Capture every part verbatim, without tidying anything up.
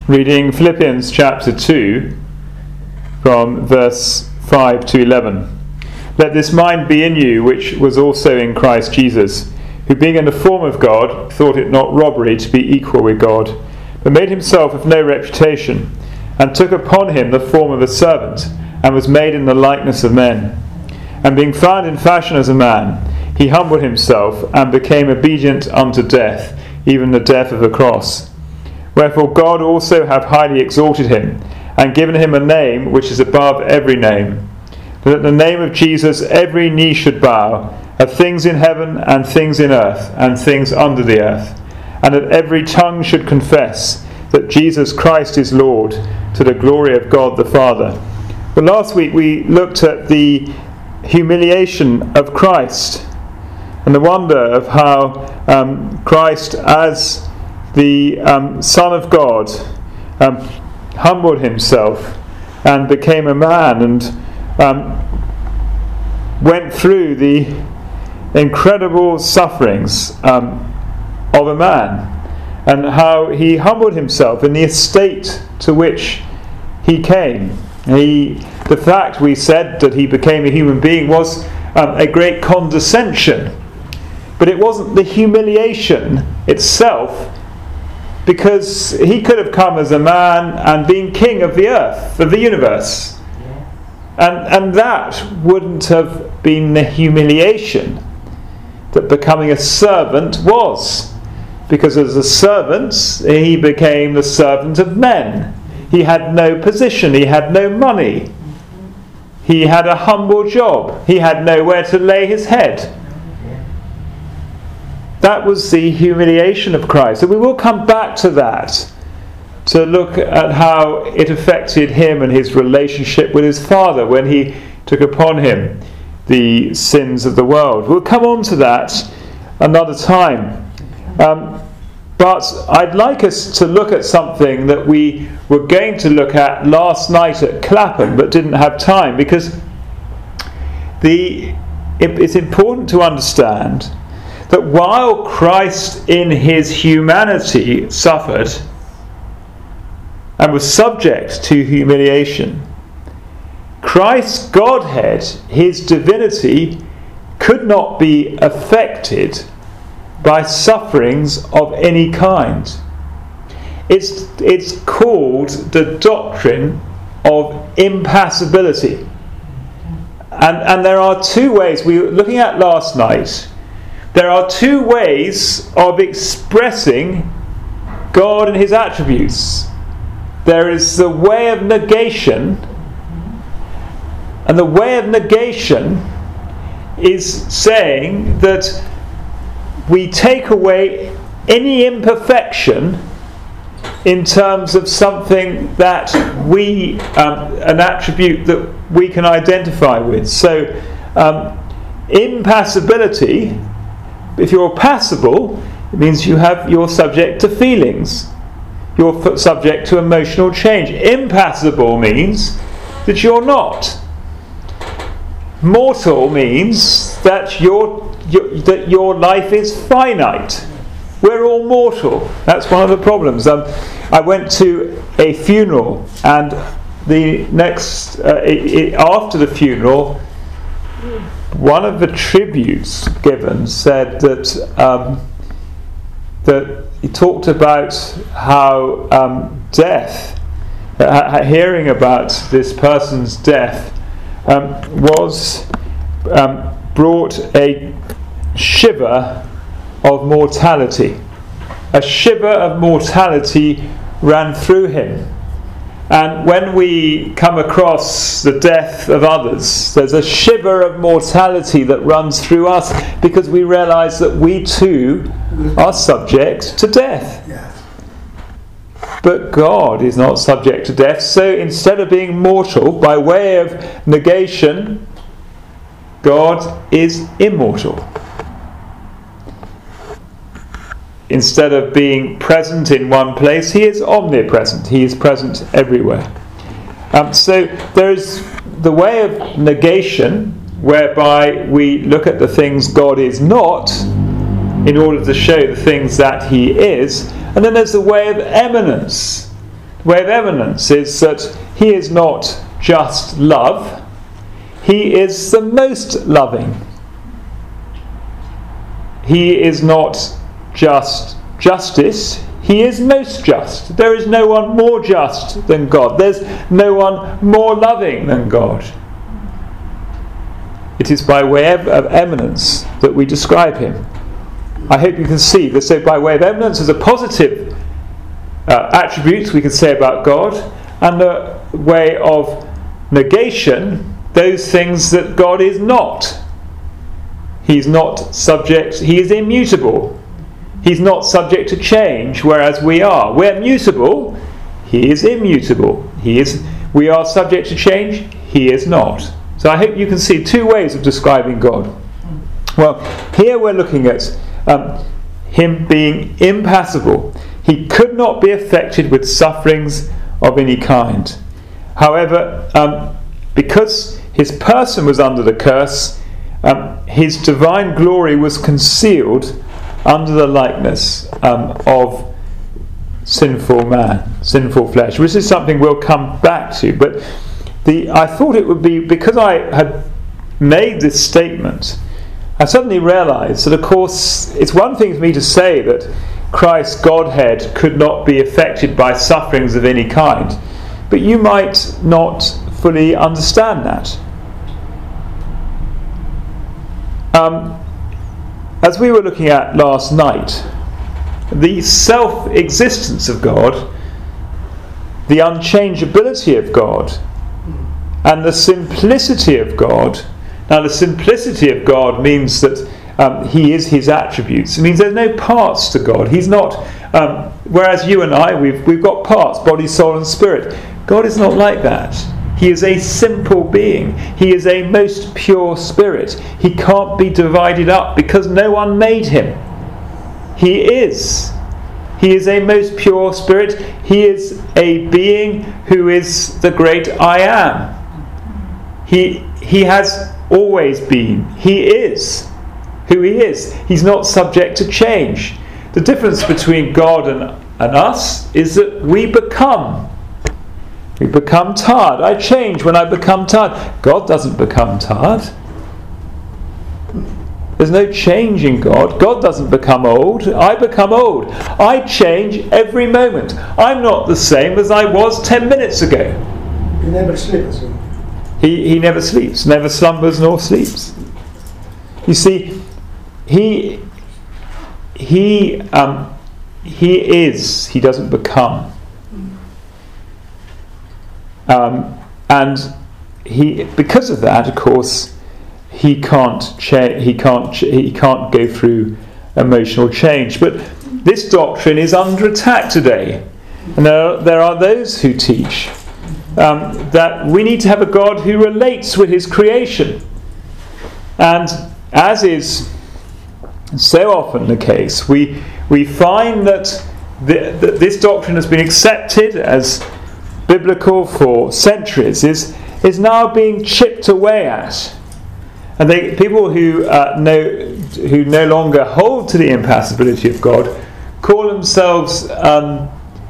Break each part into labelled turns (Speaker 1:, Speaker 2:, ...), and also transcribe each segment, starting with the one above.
Speaker 1: Reading Philippians chapter two from verse five to eleven. Let this mind be in you which was also in Christ Jesus, who being in the form of God thought it not robbery to be equal with God, but made himself of no reputation, and took upon him the form of a servant, and was made in the likeness of men. And being found in fashion as a man, he humbled himself, and became obedient unto death, even the death of the cross. Wherefore God also hath highly exalted him, and given him a name which is above every name, that at the name of Jesus every knee should bow, of things in heaven and things in earth and things under the earth, and that every tongue should confess that Jesus Christ is Lord, to the glory of God the Father. Well, last week we looked at the humiliation of Christ and the wonder of how um, Christ, as the um, Son of God, um, humbled himself and became a man, and um, went through the incredible sufferings um, of a man, and how he humbled himself in the estate to which he came. He, the fact, we said, that he became a human being was um, a great condescension, but it wasn't the humiliation itself, because he could have come as a man and been king of the earth, of the universe. And, and that wouldn't have been the humiliation that becoming a servant was. Because as a servant, he became the servant of men. He had no position, he had no money. He had a humble job. He had nowhere to lay his head. That was the humiliation of Christ. And we will come back to that, to look at how it affected him and his relationship with his Father when he took upon him the sins of the world. We'll come on to that another time. Um, but I'd like us to look at something that we were going to look at last night at Clapham but didn't have time, because the it, it's important to understand that while Christ in his humanity suffered and was subject to humiliation, Christ's Godhead, his divinity, could not be affected by sufferings of any kind. It's, it's called the doctrine of impassibility. And, and there are two ways, we were looking at last night, there are two ways of expressing God and his attributes. There is the way of negation, and the way of negation is saying that we take away any imperfection in terms of something that we, um, an attribute that we can identify with. So, um, impassibility, if you're passible, it means you have, you're subject to feelings. You're subject to emotional change. Impassible means that you're not. Mortal means that your, your that your life is finite. We're all mortal. That's one of the problems. Um, I went to a funeral, and the next uh, it, it, after the funeral, one of the tributes given said that um, that he talked about how um, death, uh, hearing about this person's death, um, was um, brought a shiver of mortality. A shiver of mortality ran through him. And when we come across the death of others, there's a shiver of mortality that runs through us, because we realise that we too are subject to death. But God is not subject to death, so instead of being mortal, by way of negation, God is immortal. Instead of being present in one place, he is omnipresent. He is present everywhere. Um, so there is the way of negation, whereby we look at the things God is not in order to show the things that he is. And then there's the way of eminence, way of eminence is that he is not just love, he is the most loving. He is not just justice, he is most just. There is no one more just than God. There's no one more loving than God. It is by way of, of eminence that we describe him. I hope you can see that. So by way of eminence is a positive uh, attribute we can say about God, and a way of negation, those things that God is not. He's not subject, he is immutable. He's not subject to change, whereas we are. We're mutable, he is immutable. He is, we are subject to change, he is not. So I hope you can see two ways of describing God. Well, here we're looking at um, him being impassible. He could not be affected with sufferings of any kind. However, um, because his person was under the curse, um, his divine glory was concealed under the likeness um, of sinful man, sinful flesh, which is something we'll come back to. But the I thought it would be, because I had made this statement, I suddenly realised that, of course, it's one thing for me to say that Christ's Godhead could not be affected by sufferings of any kind, but you might not fully understand that. Um, as we were looking at last night, the self-existence of God, the unchangeability of God, and the simplicity of God. Now, the simplicity of God means that um, he is his attributes. It means there's no parts to God. He's not, um, whereas you and I, we've, we've got parts, body, soul and spirit. God is not like that. He is a simple being. He is a most pure spirit. He can't be divided up because no one made him. He is. He is a most pure spirit. He is a being who is the great I am. He, he has always been. He is who he is. He's not subject to change. The difference between God and, and us is that we become. We become tired. I change when I become tired. God doesn't become tired. There's no change in God. God doesn't become old. I become old. I change every moment. I'm not the same as I was ten minutes ago.
Speaker 2: He never sleeps.
Speaker 1: He, he never sleeps, never slumbers nor sleeps. You see, he he um, he is. He doesn't become. Um, and he, because of that, of course, he can't cha- he can't ch- he can't go through emotional change. But this doctrine is under attack today, and there, there are those who teach um, that we need to have a God who relates with his creation. And as is so often the case, we we find that, the, that this doctrine has been accepted as biblical for centuries, is is now being chipped away at, and they, people who uh, know who no longer hold to the impassibility of God call themselves, um,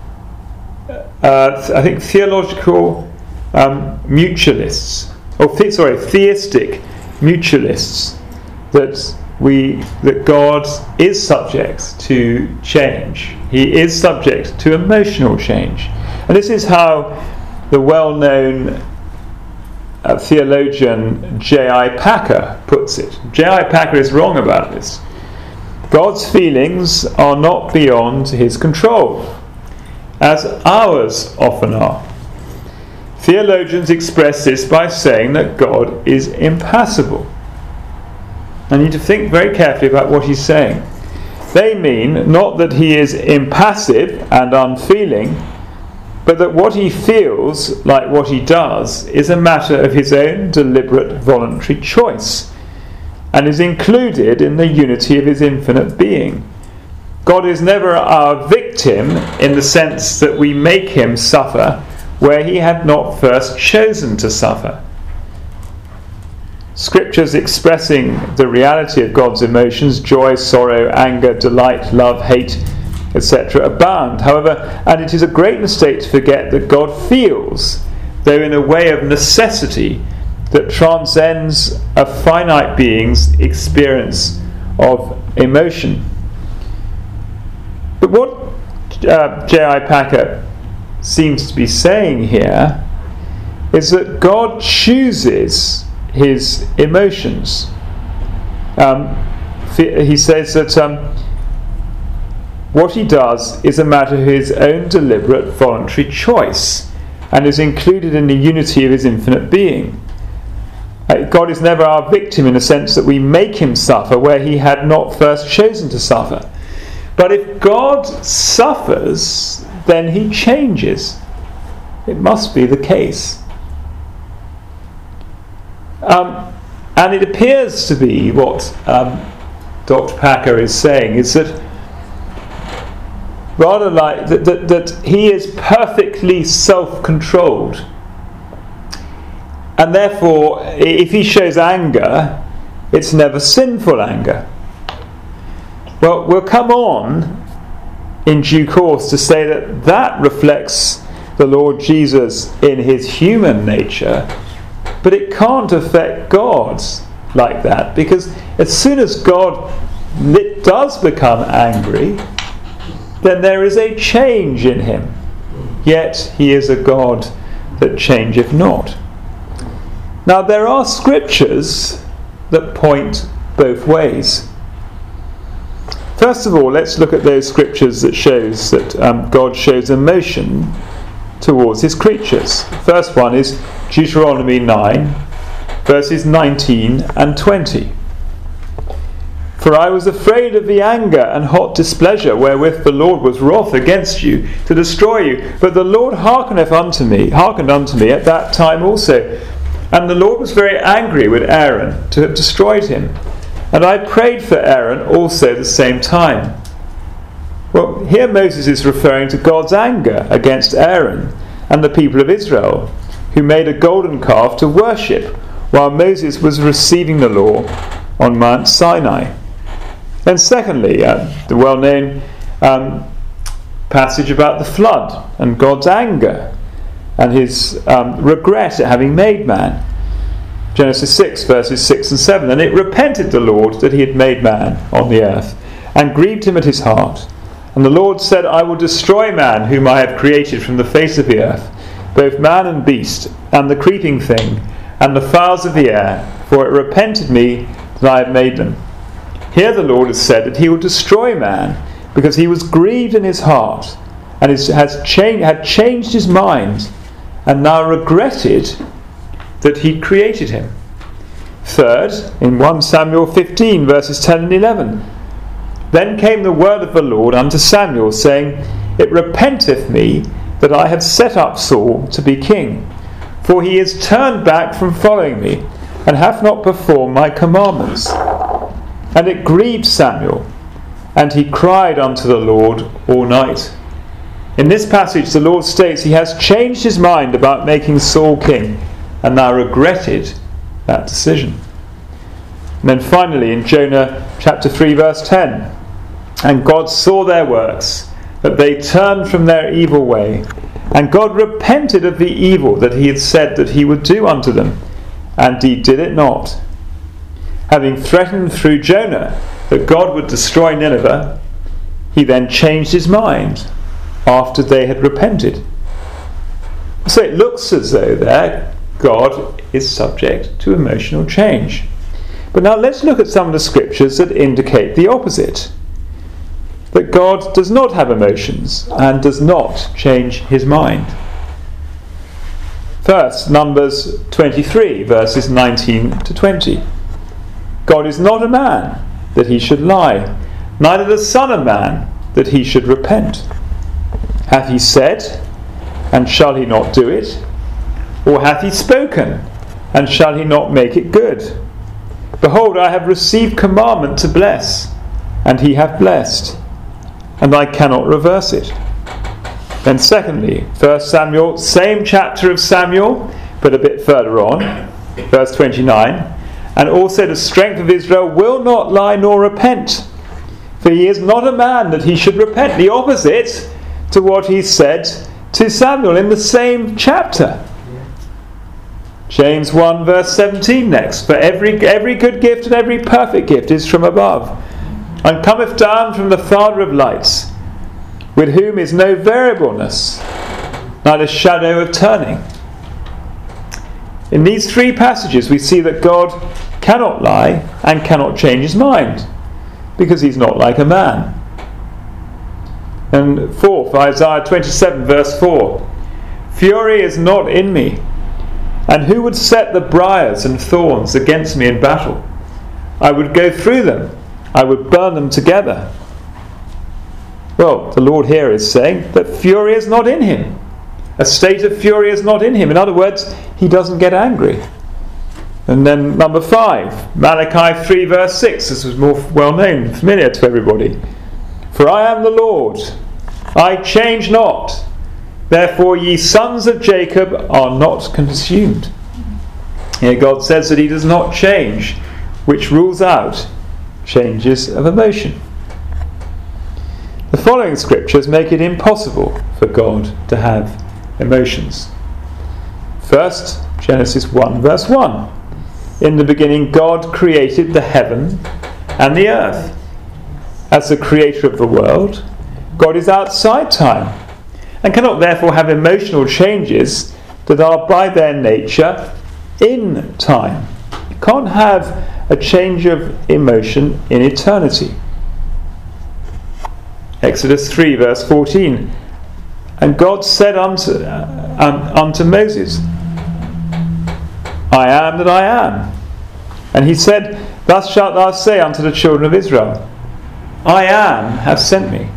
Speaker 1: uh, I think, theological um, mutualists, or the, sorry, theistic mutualists. That we that God is subject to change. He is subject to emotional change. And this is how the well-known uh, theologian J I Packer puts it. J I Packer is wrong about this. God's feelings are not beyond his control, as ours often are. Theologians express this by saying that God is impassible. I need to think very carefully about what he's saying. They mean not that he is impassive and unfeeling, but that what he feels, like what he does, is a matter of his own deliberate voluntary choice, and is included in the unity of his infinite being. God is never our victim in the sense that we make him suffer where he had not first chosen to suffer. Scriptures expressing the reality of God's emotions, joy, sorrow, anger, delight, love, hate, et cetera abound. However, and it is a great mistake to forget that God feels, though in a way of necessity that transcends a finite being's experience of emotion. But what uh, J I Packer seems to be saying here is that God chooses his emotions. Um, he says that um, what he does is a matter of his own deliberate voluntary choice and is included in the unity of his infinite being. Uh, God is never our victim in the sense that we make him suffer where he had not first chosen to suffer. But if God suffers, then he changes. It must be the case. Um, and it appears to be what um, Doctor Packer is saying is that rather like that, that, that he is perfectly self-controlled, and therefore if he shows anger, it's never sinful anger. Well, we'll come on in due course to say that that reflects the Lord Jesus in his human nature, but it can't affect God like that, because as soon as God does become angry, then there is a change in him. Yet he is a God that changeth not. Now there are scriptures that point both ways. First of all, let's look at those scriptures that shows that um, God shows emotion towards his creatures. The first one is Deuteronomy nine, verses nineteen and twenty. For I was afraid of the anger and hot displeasure wherewith the Lord was wroth against you to destroy you. But the Lord hearkeneth unto me, hearkened unto me at that time also. And the Lord was very angry with Aaron to have destroyed him. And I prayed for Aaron also the same time. Well, here Moses is referring to God's anger against Aaron and the people of Israel, who made a golden calf to worship while Moses was receiving the law on Mount Sinai. Then secondly, uh, the well-known um, passage about the flood and God's anger and his um, regret at having made man. Genesis six, verses six and seven. And it repented the Lord that he had made man on the earth, and grieved him at his heart. And the Lord said, I will destroy man whom I have created from the face of the earth, both man and beast, and the creeping thing, and the fowls of the air, for it repented me that I had made them. Here the Lord has said that he will destroy man, because he was grieved in his heart, and is, has changed, had changed his mind, and now regretted that he created him. Third, in First Samuel fifteen, verses ten and eleven. Then came the word of the Lord unto Samuel, saying, It repenteth me that I have set up Saul to be king, for he is turned back from following me, and hath not performed my commandments. And it grieved Samuel, and he cried unto the Lord all night. In this passage the Lord states he has changed his mind about making Saul king, and now regretted that decision. And then finally in Jonah chapter three, verse ten, and God saw their works, that they turned from their evil way, and God repented of the evil that he had said that he would do unto them, and he did it not. Having threatened through Jonah that God would destroy Nineveh, he then changed his mind after they had repented. So it looks as though there God is subject to emotional change. But now let's look at some of the scriptures that indicate the opposite. That God does not have emotions and does not change his mind. First, Numbers twenty-three, verses nineteen to twenty. God is not a man that he should lie, neither the Son of Man that he should repent. Hath he said, and shall he not do it? Or hath he spoken, and shall he not make it good? Behold, I have received commandment to bless, and he hath blessed, and I cannot reverse it. Then secondly, First Samuel, same chapter of Samuel, but a bit further on, verse twenty-nine, and also the strength of Israel will not lie nor repent, For he is not a man that he should repent. The opposite to what he said to Samuel in the same chapter. James one verse seventeen next. For every every good gift and every perfect gift is from above, and cometh down from the Father of lights, with whom is no variableness, neither shadow of turning. In these three passages we see that God cannot lie and cannot change his mind, because he's not like a man. And fourth, Isaiah twenty-seven verse four. Fury is not in me, and who would set the briars and thorns against me in battle? I would go through them, I would burn them together. Well, the Lord here is saying that fury is not in him. A state of fury is not in him. In other words, he doesn't get angry. And then number five, Malachi three verse six. This was more well known, familiar to everybody. For I am the Lord, I change not. Therefore ye sons of Jacob are not consumed. Here God says that he does not change, which rules out changes of emotion. The following scriptures make it impossible for God to have emotions. First, Genesis one verse one. In the beginning God created the heaven and the earth. As the creator of the world, God is outside time and cannot therefore have emotional changes that are by their nature in time. You can't have a change of emotion in eternity. Exodus three verse fourteen. And God said unto, uh, um, unto Moses, I am that I am. And he said, Thus shalt thou say unto the children of Israel, I am have sent me.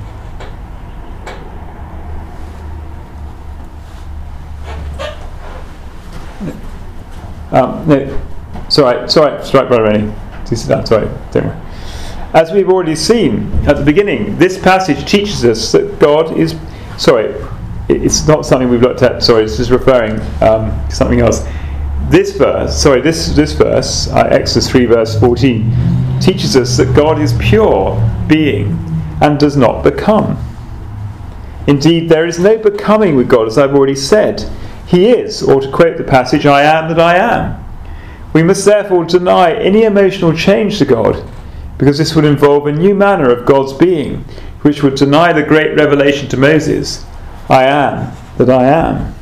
Speaker 1: Um, no, sorry, sorry, sorry, Brother Rennie. Do sit down, sorry, don't worry. As we've already seen at the beginning, this passage teaches us that God is, sorry, it's not something we've looked at, sorry, it's just referring um, to something else. This verse, sorry, this this verse, uh, Exodus three verse fourteen, teaches us that God is pure being and does not become. Indeed, there is no becoming with God, as I've already said. He is, or to quote the passage, I am that I am. We must therefore deny any emotional change to God, because this would involve a new manner of God's being, which would deny the great revelation to Moses, I am that I am.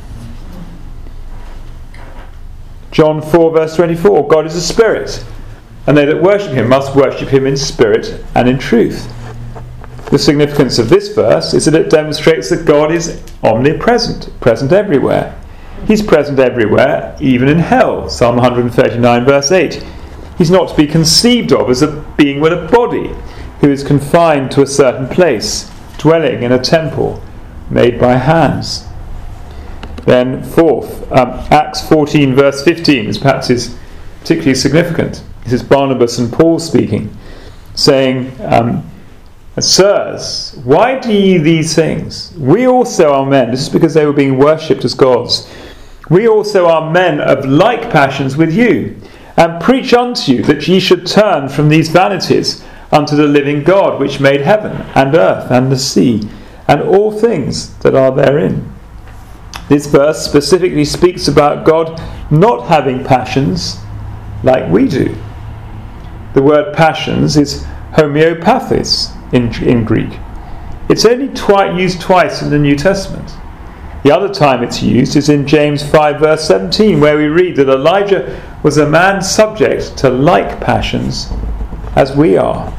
Speaker 1: John four verse twenty-four, God is a spirit, and they that worship him must worship him in spirit and in truth. The significance of this verse is that it demonstrates that God is omnipresent, present everywhere. He's present everywhere, even in hell. Psalm one thirty-nine verse eight. He's not to be conceived of as a being with a body who is confined to a certain place, dwelling in a temple made by hands. Then fourth, um, Acts fourteen verse fifteen is perhaps is particularly significant. This is Barnabas and Paul speaking, saying, um, Sirs, why do ye these things? We also are men. This is because they were being worshipped as gods. We also are men of like passions with you, and preach unto you that ye should turn from these vanities unto the living God, which made heaven and earth and the sea, and all things that are therein. This verse specifically speaks about God not having passions like we do. The word passions is homeopathis in, in Greek. It's only twi- used twice in the New Testament. The other time it's used is in James five verse seventeen, where we read that Elijah was a man subject to like passions as we are.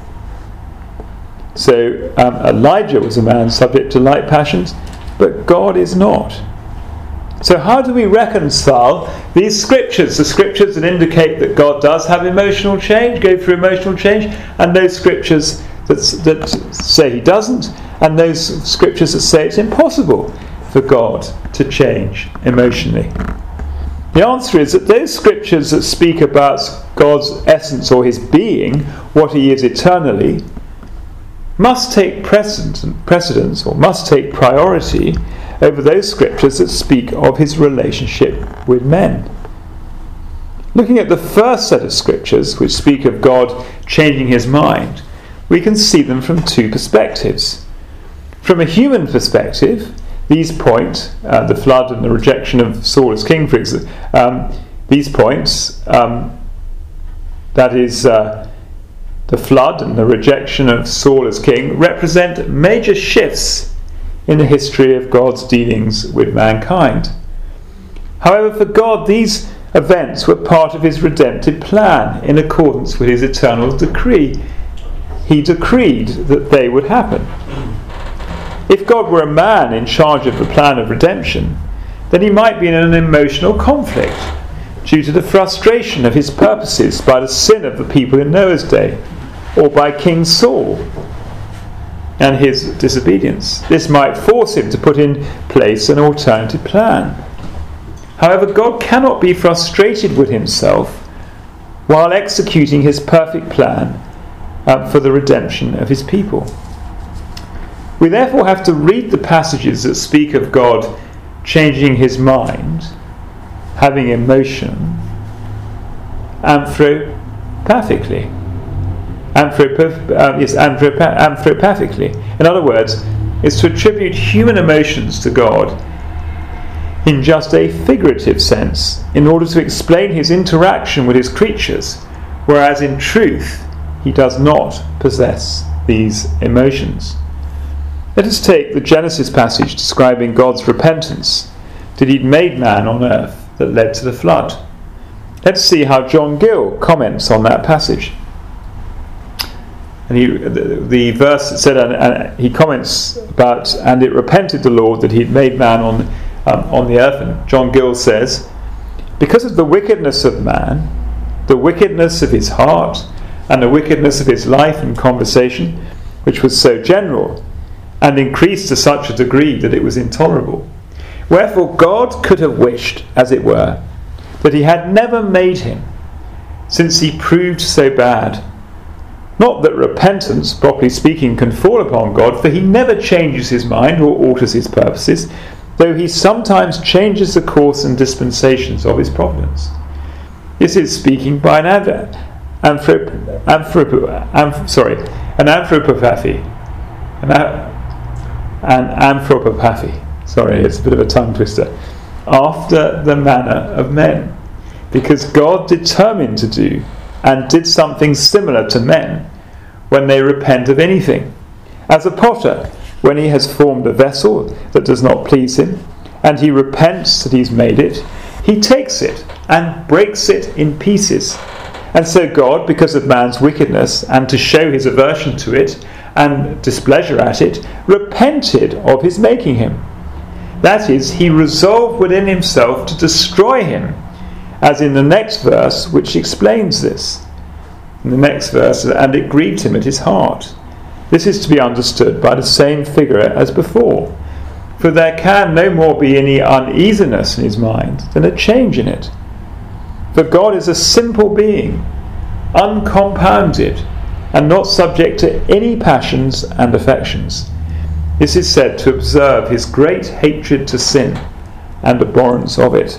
Speaker 1: So um, Elijah was a man subject to like passions, but God is not. So how do we reconcile these scriptures, the scriptures that indicate that God does have emotional change, go through emotional change, and those scriptures that, that say he doesn't, and those scriptures that say it's impossible for God to change emotionally? The answer is that those scriptures that speak about God's essence or his being, what he is eternally, must take precedence or must take priority over those scriptures that speak of his relationship with men. Looking at the first set of scriptures which speak of God changing his mind, we can see them from two perspectives. From a human perspective, these point, uh, the flood and the rejection of Saul as king, for example, um, these points, um, that is, uh, the flood and the rejection of Saul as king, represent major shifts in the history of God's dealings with mankind. However, for God, these events were part of his redemptive plan in accordance with his eternal decree. He decreed that they would happen. If God were a man in charge of the plan of redemption, then he might be in an emotional conflict due to the frustration of his purposes by the sin of the people in Noah's day, or by King Saul and his disobedience. This might force him to put in place an alternative plan. However, God cannot be frustrated with himself while executing his perfect plan uh, for the redemption of his people. We therefore have to read the passages that speak of God changing his mind, having emotion, anthropathically. Anthrop- uh, yes, anthrop- anthropathically. In other words, it's to attribute human emotions to God in just a figurative sense in order to explain his interaction with his creatures, whereas in truth he does not possess these emotions. Let us take the Genesis passage describing God's repentance that he'd made man on earth that led to the flood. Let's see how John Gill comments on that passage. And he, the, the verse said, and, and he comments about, and it repented the Lord that he'd made man on, um, on the earth. And John Gill says, because of the wickedness of man, the wickedness of his heart, and the wickedness of his life and conversation, which was so general, and increased to such a degree that it was intolerable. Wherefore God could have wished, as it were, that he had never made him, since he proved so bad. Not that repentance, properly speaking, can fall upon God, for he never changes his mind or alters his purposes, though he sometimes changes the course and dispensations of his providence. This is speaking by an ad- anthrop- anthrop- anthrop- sorry, an anthropopathy. An, a- an anthropopathy. Sorry, it's a bit of a tongue twister. After the manner of men. Because God determined to do and did something similar to men when they repent of anything. As a potter, when he has formed a vessel that does not please him, and he repents that he's made it, he takes it and breaks it in pieces. And so God, because of man's wickedness, and to show his aversion to it and displeasure at it, repented of his making him. That is, he resolved within himself to destroy him, as in the next verse, which explains this. In the next verse, and it grieved him at his heart. This is to be understood by the same figure as before. For there can no more be any uneasiness in his mind than a change in it. For God is a simple being, uncompounded, and not subject to any passions and affections. This is said to observe his great hatred to sin and abhorrence of it.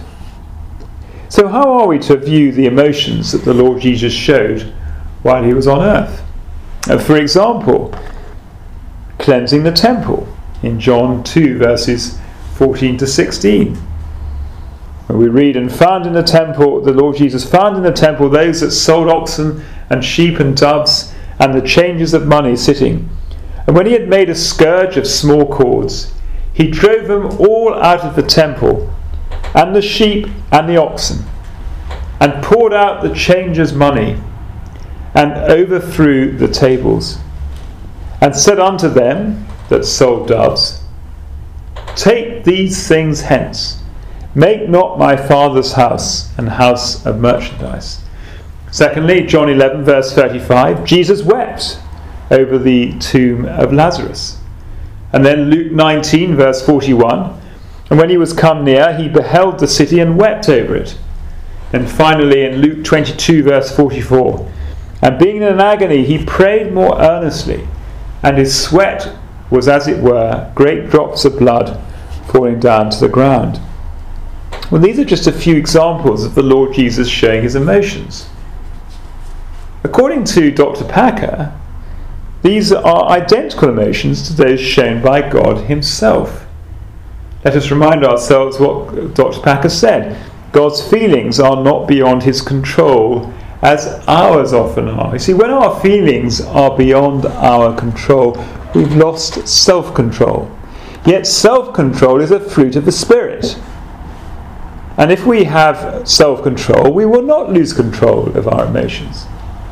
Speaker 1: So how are we to view the emotions that the Lord Jesus showed while he was on earth? Uh, for example, cleansing the temple in John two verses fourteen to sixteen. Where we read, and found in the temple, the Lord Jesus found in the temple those that sold oxen and sheep and doves and the changers of money sitting. And when he had made a scourge of small cords, he drove them all out of the temple, and the sheep and the oxen, and poured out the changers' money, and overthrew the tables, and said unto them that sold doves, take these things hence, make not my Father's house an house of merchandise. Secondly, John eleven verse thirty-five, Jesus wept over the tomb of Lazarus. And then Luke nineteen verse forty-one, and when he was come near, he beheld the city and wept over it. And finally in Luke twenty-two verse forty-four, and being in an agony he prayed more earnestly, and his sweat was as it were great drops of blood falling down to the ground. Well, these are just a few examples of the Lord Jesus showing his emotions. According to Doctor Packer, These are identical emotions to those shown by God himself. Let us remind ourselves what Doctor Packer said. God's feelings are not beyond his control, as ours often are. You see, when our feelings are beyond our control, we've lost self-control. Yet self-control is a fruit of the Spirit. And if we have self-control, we will not lose control of our emotions.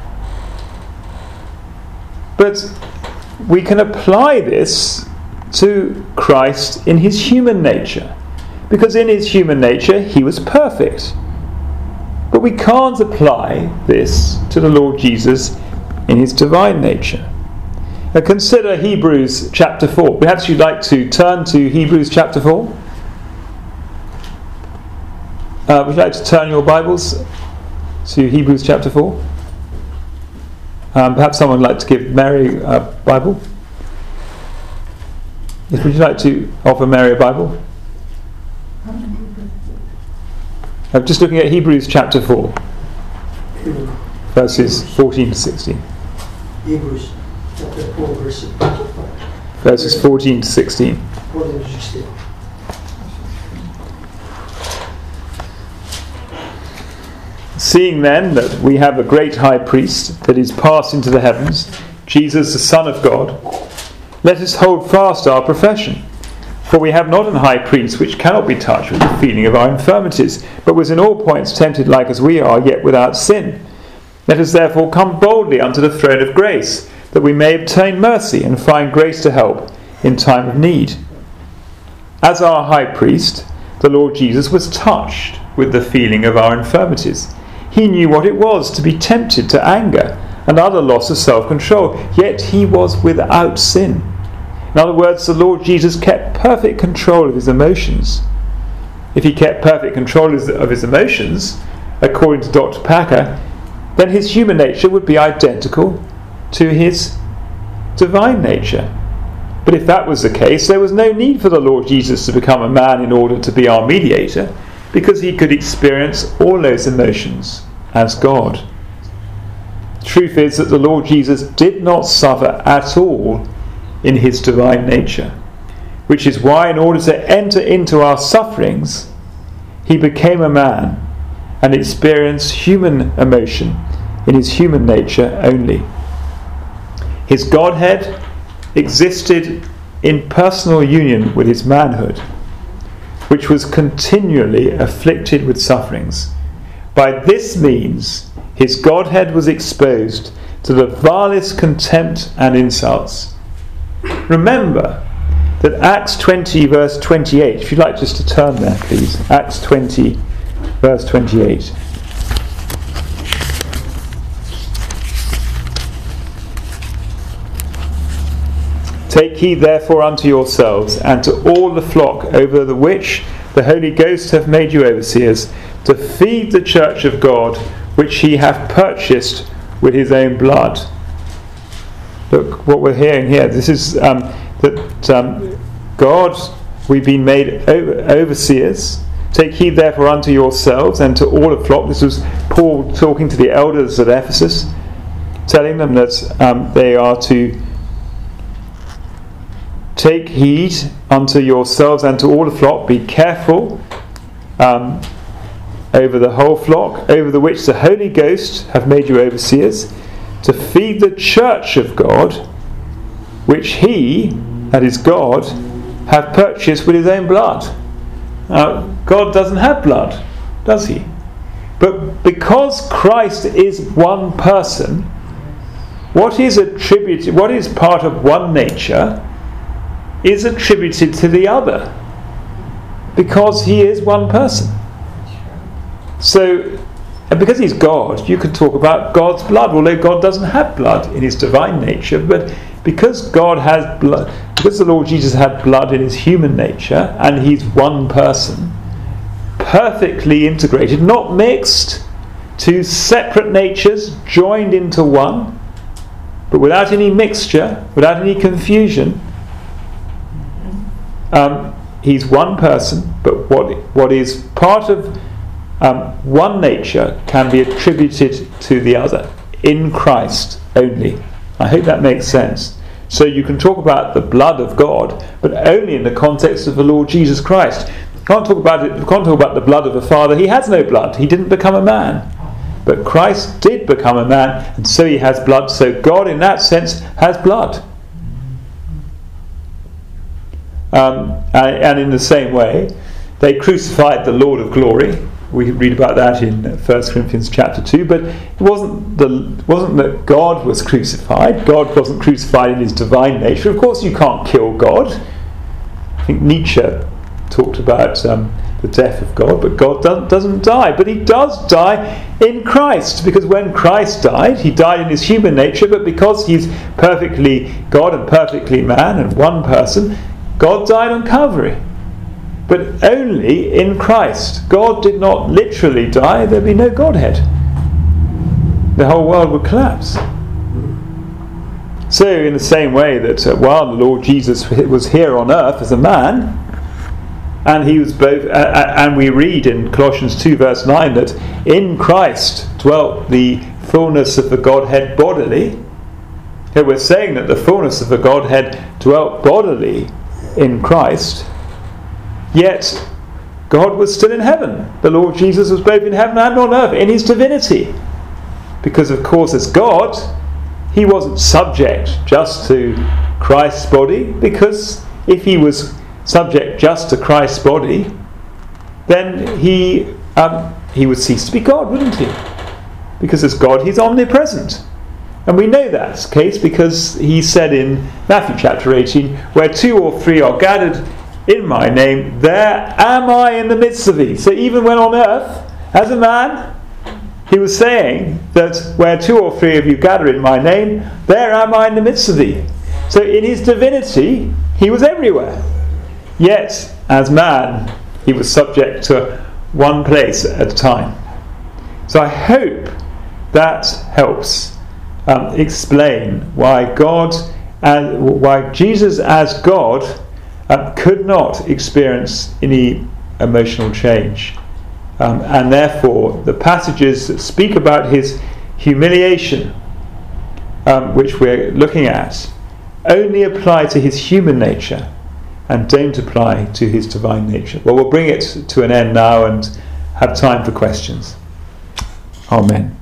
Speaker 1: But we can apply this to Christ in his human nature, because in his human nature he was perfect. But we can't apply this to the Lord Jesus in his divine nature. Now consider Hebrews chapter four. Perhaps you'd like to turn to Hebrews chapter four. Uh, would you like to turn your Bibles to Hebrews chapter four? Um, perhaps someone would like to give Mary a Bible. Yes, would you like to offer Mary a Bible? I'm just looking at Hebrews chapter four, verses fourteen to sixteen.
Speaker 2: Hebrews chapter four, verse
Speaker 1: Verses fourteen to sixteen.
Speaker 2: fourteen to sixteen.
Speaker 1: Seeing then that we have a great high priest that is passed into the heavens, Jesus the Son of God, let us hold fast our profession. For we have not an high priest which cannot be touched with the feeling of our infirmities, but was in all points tempted like as we are, yet without sin. Let us therefore come boldly unto the throne of grace, that we may obtain mercy and find grace to help in time of need. As our high priest, the Lord Jesus was touched with the feeling of our infirmities. He knew what it was to be tempted to anger and other loss of self-control, yet he was without sin. In other words, the Lord Jesus kept perfect control of his emotions. If he kept perfect control of his emotions, according to Doctor Packer, then his human nature would be identical to his divine nature. But if that was the case, there was no need for the Lord Jesus to become a man in order to be our mediator, because he could experience all those emotions as God. The truth is that the Lord Jesus did not suffer at all in his divine nature, which is why, in order to enter into our sufferings, he became a man and experienced human emotion in his human nature only. His Godhead existed in personal union with his manhood, which was continually afflicted with sufferings. By this means, his Godhead was exposed to the vilest contempt and insults. Remember that Acts twenty verse twenty-eight, if you'd like just to turn there please, Acts twenty verse twenty-eight. Take heed therefore unto yourselves and to all the flock over the which the Holy Ghost hath made you overseers, to feed the church of God which he hath purchased with his own blood. Look what we're hearing here. This is um, that um, God, we've been made over- overseers. Take heed therefore unto yourselves and to all the flock. This was Paul talking to the elders at Ephesus, telling them that um, they are to take heed unto yourselves and to all the flock. Be careful um, over the whole flock, over the which the Holy Ghost have made you overseers, to feed the church of God, which he, that is God, hath purchased with his own blood. Now, God doesn't have blood, does he? But because Christ is one person, what is attributed, what is part of one nature, is attributed to the other, because he is one person. So, and because he's God, you could talk about God's blood, although God doesn't have blood in his divine nature. But because God has blood, because the Lord Jesus had blood in his human nature, and he's one person, perfectly integrated, not mixed, two separate natures joined into one, but without any mixture, without any confusion. Um, he's one person, but what what is part of um, one nature can be attributed to the other in Christ only. I hope that makes sense. So you can talk about the blood of God, but only in the context of the Lord Jesus Christ. You can't talk about it. You can't talk about the blood of the Father. He has no blood. He didn't become a man. But Christ did become a man, and so he has blood. So God, in that sense, has blood. Um, and, and in the same way, they crucified the Lord of glory. We read about that in First Corinthians chapter two. But it wasn't the it wasn't that God was crucified. God wasn't crucified in his divine nature. Of course, you can't kill God. I think Nietzsche talked about um, the death of God, but God doesn't, doesn't die. But he does die in Christ, because when Christ died, he died in his human nature, but because he's perfectly God and perfectly man and one person, God died on Calvary. But only in Christ. God did not literally die. There'd be no Godhead. The whole world would collapse. So in the same way that uh, while the Lord Jesus was here on earth as a man, and he was both, uh, and we read in Colossians two verse nine that in Christ dwelt the fullness of the Godhead bodily. Here we're saying that the fullness of the Godhead dwelt bodily in Christ, yet God was still in heaven. The Lord Jesus was both in heaven and on earth in his divinity, because of course as God he wasn't subject just to Christ's body, because if he was subject just to Christ's body, then he um, he would cease to be God, wouldn't he? Because as God, he's omnipresent. And we know that's the case because he said in Matthew chapter eighteen, where two or three are gathered in my name, there am I in the midst of thee. So even when on earth, as a man, he was saying that where two or three of you gather in my name, there am I in the midst of thee. So in his divinity, he was everywhere. Yet, as man, he was subject to one place at a time. So I hope that helps um, explain why God, and why Jesus as God um, could not experience any emotional change. Um, and therefore, the passages that speak about his humiliation, um, which we're looking at, only apply to his human nature and don't apply to his divine nature. Well, we'll bring it to an end now and have time for questions. Amen.